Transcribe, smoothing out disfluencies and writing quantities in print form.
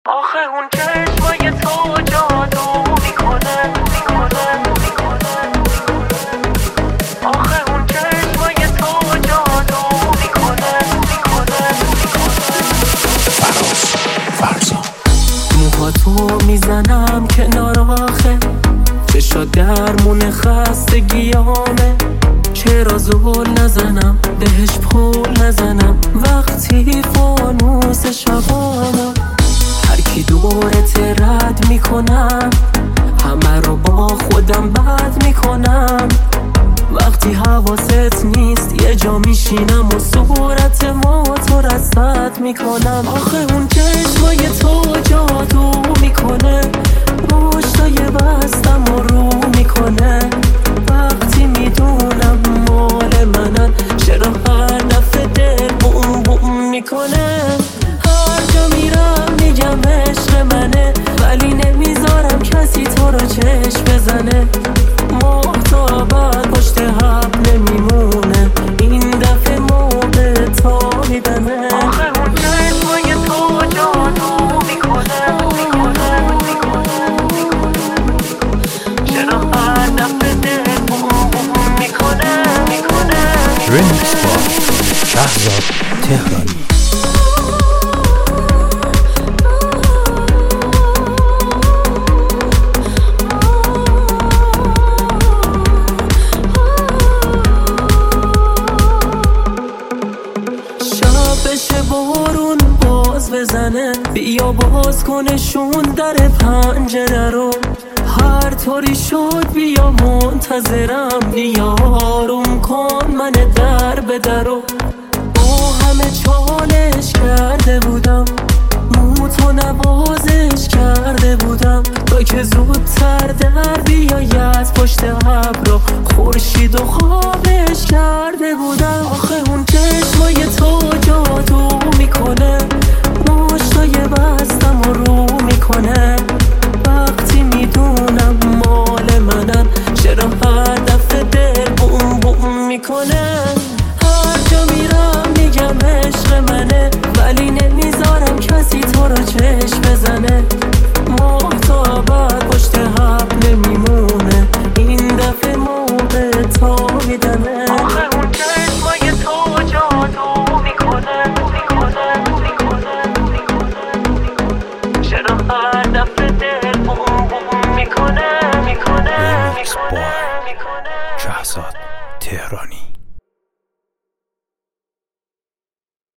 آخه اون چشمای تو جادو میکنه. آخه اون چشمای تو جادو میکنه. فرزا موها تو میزنم کنار آخه، چشا درمون خستگیامه. چرا زول نزنم بهش پول نزنم وقتی فانوس شبانم. هر کی دورت رد میکنم، همه رو با خودم بد میکنم. وقتی حواست نیست یه جا میشینم و صورت ما تو رصد میکنم. آخه اون چشمای تو جادو میکنه، مشتای بستم و رو میکنه. وقتی میدونم مال منن، چرا هر دفعه دل بوم بوم میکنه. هر جا میرم میگم عشق منه، ولی نمیذارم کسی تو رو چشم بزنه. محتابت پشت حب نمیمونه، این دفعه موقع تا میدنه. آخه اون چشمای تو جادو میکنه. چرا هر دفعه دل بوم بوم میکنه. رمیکس با شهرزاد تهرانی. بشه بارون باز بزنه، بیا باز کنشون در پنجره رو. هر طوری شد بیا منتظرم، بیا آروم کن من در به درو. با همه چالش کرده بودم، موتو نوازش کرده بودم، تا که زودتر در بیاید پشت ابرو. خورشید و خوابش کرده بودم. آخه اون چشمای تو جادو میکنه،